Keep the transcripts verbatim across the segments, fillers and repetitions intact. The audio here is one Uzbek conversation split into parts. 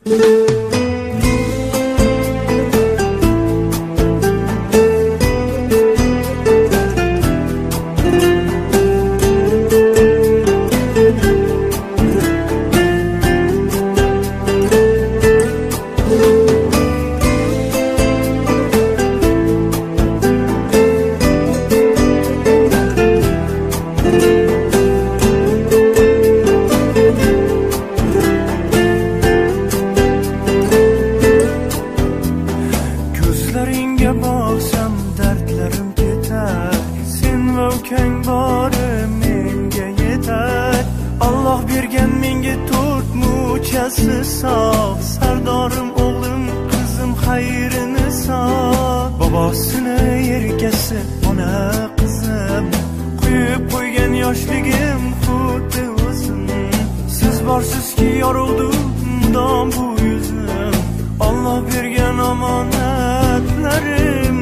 Ko'zlaringga boqsam dardlarim ketar, sen va ukang bori menga yetar. Alloh bergan menga to'rt muchasi sog', sardorim o'g'lim qizim xayrini sog'. Bobosini erkasi ona qizim, quyib qo'ygan yoshligim xuddi o'zim. Siz borsizki yorug'du mudom bu yuzim, Alloh bergan omonatlarim.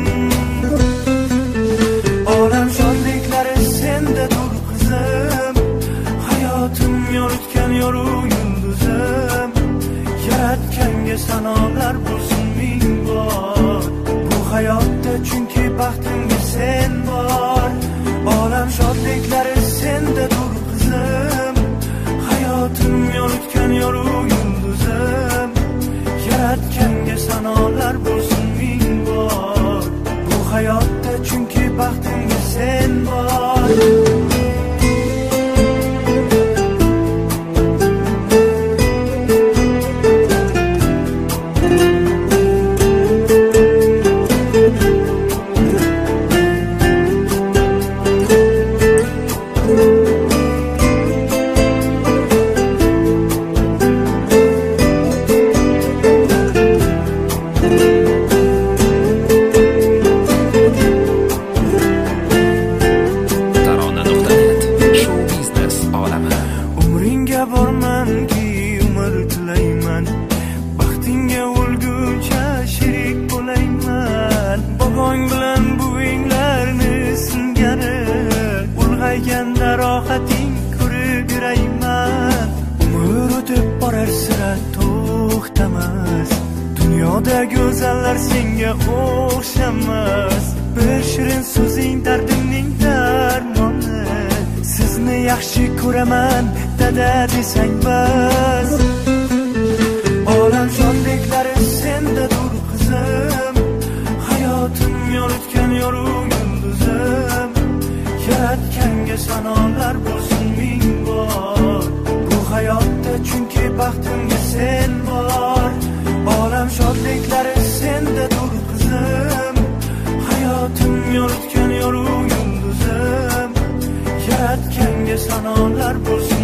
Olam shodliklari sendadir qizim, hayotim yoritgan yorug' yulduzim. Yaratganga sanolar bo'lsin ming bor, bu hayotda chunki baxtimga sen bor. Olam shodliklari sendadir qizim, hayotim yoritgan yorug' yulduzim. Yaratganga sanolar bo'lsin ming bor, bu hayotda chunki baxtimga sen bor. Bormanki umr tilayman, baxtingga o'lguncha sherik bo'layman. Bobong bilan buvinglarni singari, ulg'ayganda rohating ko'rib yurayman. Umr o'tib borar sira to'xtamas, dunyoda go'zallar senga o'xshamas. Bir shirin so'zing dardimning darmoni, sizni yaxshi ko'raman dada desang bas. Olam shodliklari sendadir qizim, hayotim yoritgan yorug' yulduzim. Yaratganga sanolar bo'lsin ming bor, bu hayotda chunki baxtimga sen bor. Olam shodliklari sendadir qizim, hayotim yoritgan yorug' yulduzim. Yaratganga sanolar bo'lsin